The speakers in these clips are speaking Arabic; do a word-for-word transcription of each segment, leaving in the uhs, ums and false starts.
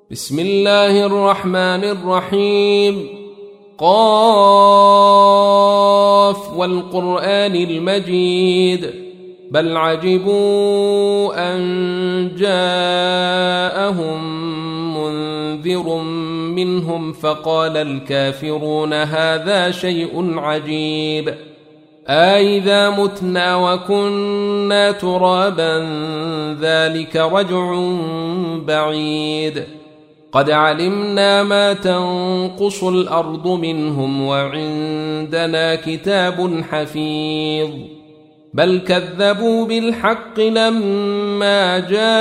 بسم الله الرحمن الرحيم. قاف والقرآن المجيد بل عجبوا أن جاءهم منذر منهم فقال الكافرون هذا شيء عجيب أإذا متنا وكنا ترابا ذلك رجع بعيد قد علمنا ما تنقص الأرض منهم وعندنا كتاب حفيظ بل كذبوا بالحق لما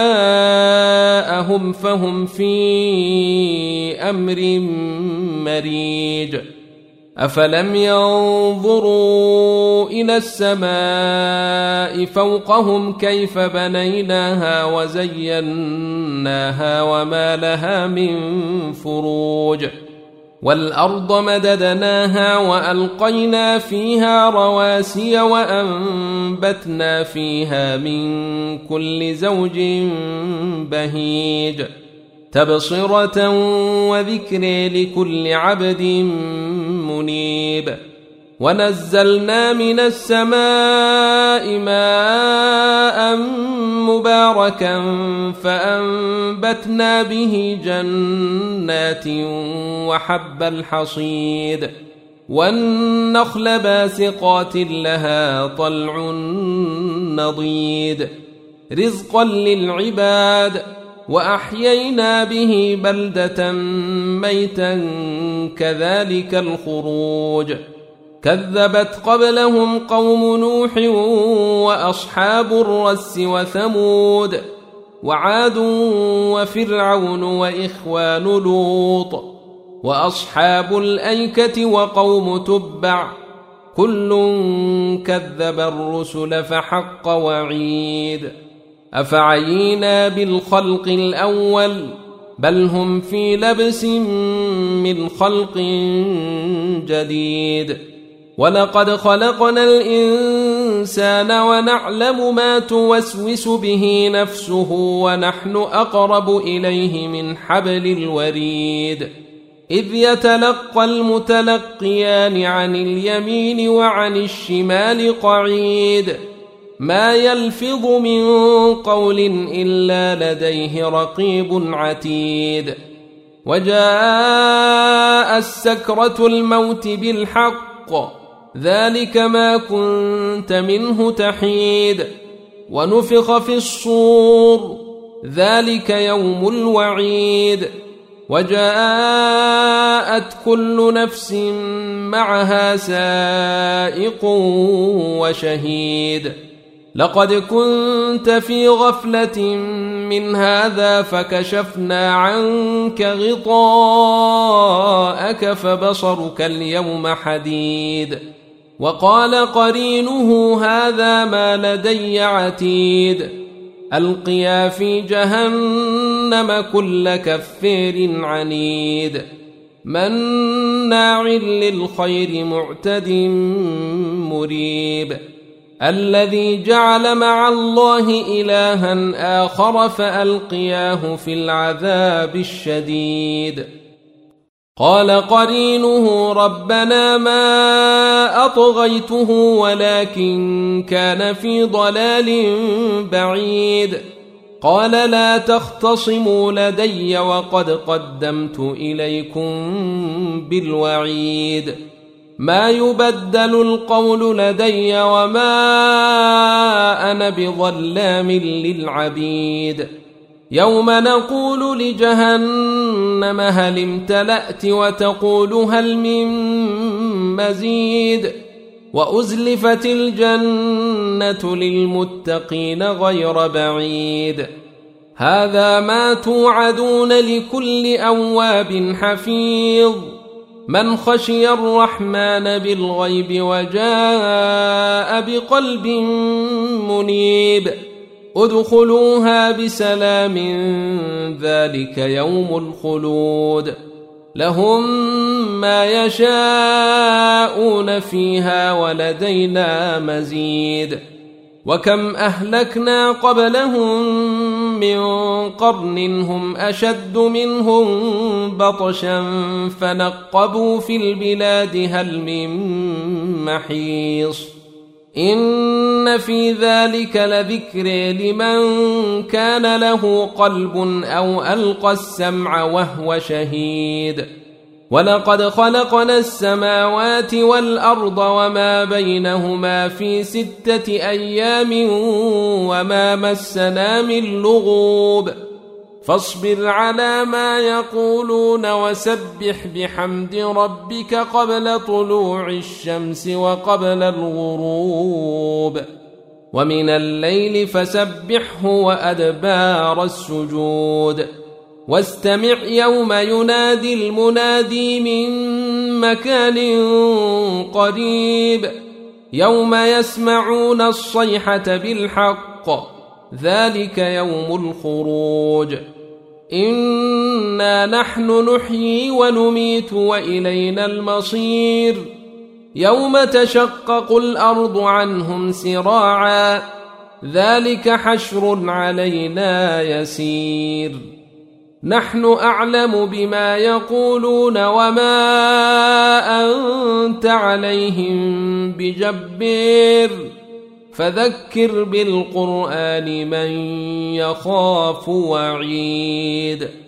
جاءهم فهم في أمر مريج أفلم ينظروا إلى السماء فوقهم كيف بنيناها وزيناها وما لها من فروج والأرض مددناها وألقينا فيها رواسي وأنبتنا فيها من كل زوج بهيج تبصرة وذكر لكل عبد منيب ونزلنا من السماء ماء مباركا فأنبتنا به جنات وحب الحصيد والنخل باسقات لها طلع نضيد رزقا للعباد وأحيينا به بلدة ميتا كذلك الخروج كذبت قبلهم قوم نوح وأصحاب الرس وثمود وعاد وفرعون وإخوان لوط وأصحاب الأيكة وقوم تبع كل كذب الرسل فحق وعيد أفعينا بالخلق الأول بل هم في لبس من خلق جديد ولقد خلقنا الإنسان ونعلم ما توسوس به نفسه ونحن أقرب إليه من حبل الوريد إذ يتلقى المتلقيان عن اليمين وعن الشمال قعيد ما يلفظ من قول إلا لديه رقيب عتيد وجاء السكرة الموت بالحق ذلك ما كنت منه تحيد ونفخ في الصور ذلك يوم الوعيد وجاءت كل نفس معها سائق وشهيد لقد كنت في غفلة من هذا فكشفنا عنك غطاءك فبصرك اليوم حديد وقال قرينه هذا ما لدي عتيد ألقيا في جهنم كل كفير عنيد مناع للخير معتد مريب الذي جعل مع الله إلها آخر فألقياه في العذاب الشديد قال قرينه ربنا ما أطغيته ولكن كان في ضلال بعيد قال لا تختصموا لدي وقد قدمت إليكم بالوعيد ما يبدل القول لدي وما أنا بظلام للعبيد يوم نقول لجهنم هل امتلأت وتقول هل من مزيد وأزلفت الجنة للمتقين غير بعيد هذا ما توعدون لكل أواب حفيظ من خشي الرحمن بالغيب وجاء بقلب منيب ادخلوها بسلام ذلك يوم الخلود لهم ما يشاءون فيها ولدينا مزيد وكم أهلكنا قبلهم من قرن هم أشد منهم بطشا فنقبوا في البلاد هل من محيص إن في ذلك لذكر لمن كان له قلب أو ألقى السمع وهو شهيد ولقد خلقنا السماوات والأرض وما بينهما في ستة أيام وما مسنا من لغوب فاصبر على ما يقولون وسبح بحمد ربك قبل طلوع الشمس وقبل الغروب ومن الليل فسبحه وأدبار السجود واستمع يوم ينادي المنادي من مكان قريب يوم يسمعون الصيحة بالحق ذلك يوم الخروج إنا نحن نحيي ونميت وإلينا المصير يوم تشقق الأرض عنهم سراعا ذلك حشر علينا يسير نحن أعلم بما يقولون وما أنت عليهم بجبير فذكر بالقرآن من يخاف وعيد